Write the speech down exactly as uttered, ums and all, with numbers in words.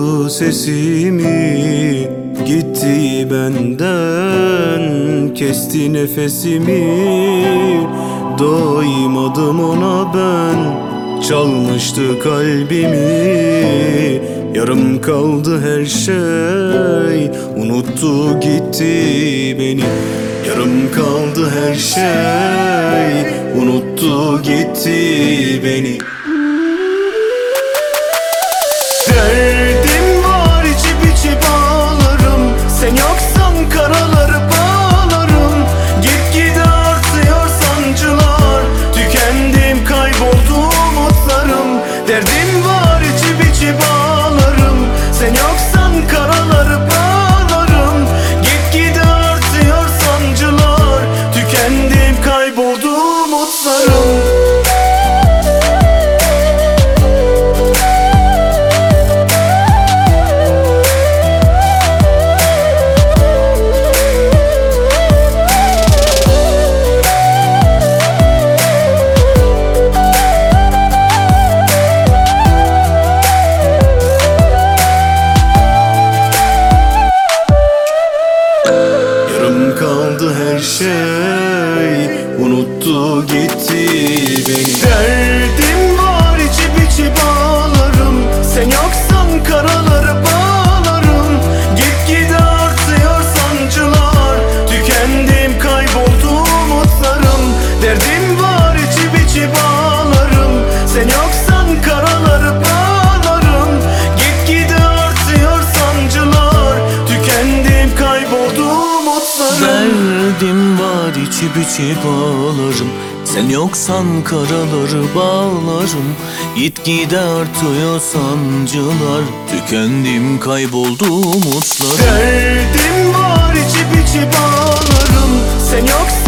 duydu sesimi, gitti benden, kesti nefesimi. Doymadım ona ben, çalmıştı kalbimi. Yarım kaldı her şey, unuttu gitti beni. Yarım kaldı her şey, unuttu gitti beni. Derdim var içip içip ağlarım, sen yoksan karaları bağlarım. Gitgide artıyor sancılar, tükendim kayboldu umutlarım. Derdim var içip içip ağlarım, sen yoksan karaları bağlarım. Gitgide artıyor sancılar, tükendim kayboldu umutlarım. Kaldı her şey, unuttu gitti beni. Derdim var içip içip ağlarım, sen yoksan karaları bağlarım. Gitgide artıyor sancılar, tükendim kayboldu umutlarım. Derdim var içip içip ağlarım, sen yoksan karaları bağlarım. Gitgide artıyor sancılar, tükendim kayboldu umutlarım. Derdim var içip içip ağlarım, sen yoksan karaları bağlarım. Gitgide artıyor sancılar, tükendim kayboldu umutlarım. Derdim var içip içip ağlarım, sen yoksan